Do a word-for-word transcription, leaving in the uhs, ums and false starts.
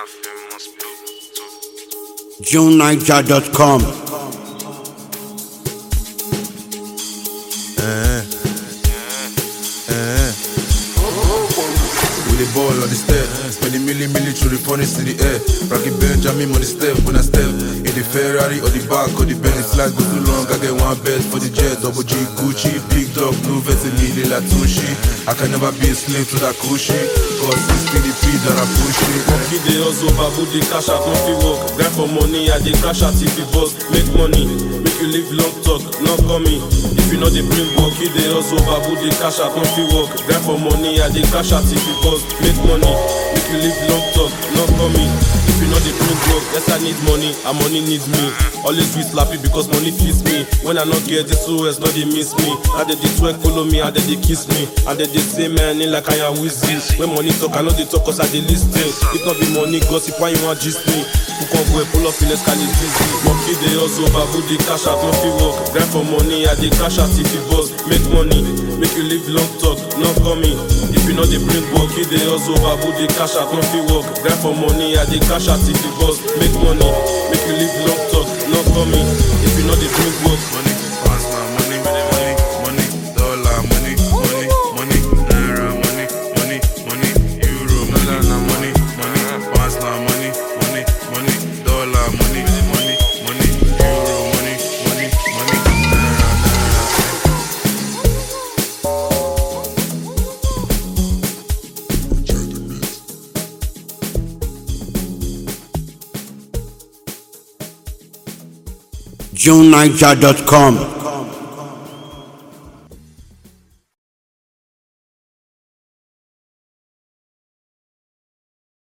June Niger dot com. Uh, uh, with the ball on the step, spend a million million through the funnies in the air. Rocky Benjamin on the step when I step in the Ferrari or the back or the Benz. Flight go too long, I get one bed for the jet. Double G Gucci, big dog, blue vest and me la Tushi. I can never be a slave to that cushy, cause it's P D P that I push it. Monkey dey hustle, babu dey cash out, no fit work. Grind for money, I dey crash out if you boss. Make money, make you live long talk, not call me. If you know they bring monkey dey hustle, babu dey cash out, no fit work. Grind for money, I dey crash out if you boss. Make money, make you live long talk, not call me. If you know they bring work, yes I need money, and money needs me. Always be slappy because money feeds me. When I not get this O S, not they miss me. And they dey twerk follow me, and they dey kiss me. And they dey say man, in like I am Wizzy. When money talk, I know they talk cause I dey listen. If not be money gossip, why you want gist me? Who can go pull up in a scan is busy. Monkey dey hustle, babu dey cash out, no fit work. Grind for money, I dey cash out if you boss. Make money, make you live long talk, not call me. If you know they bring monkey dey hustle, babu dey cash out, no fit work. Grind for money, I dey cash out if you boss. Make money, make you live long talk, not call me. If you know they bring work, Money, pass now, money, money, money, dollar, money, money, money, naira, money, money, money, euro, money, money, money, pass now, money, money, money, dollar, money, money, money, euro, money, money, money, naira, June Niger dot com.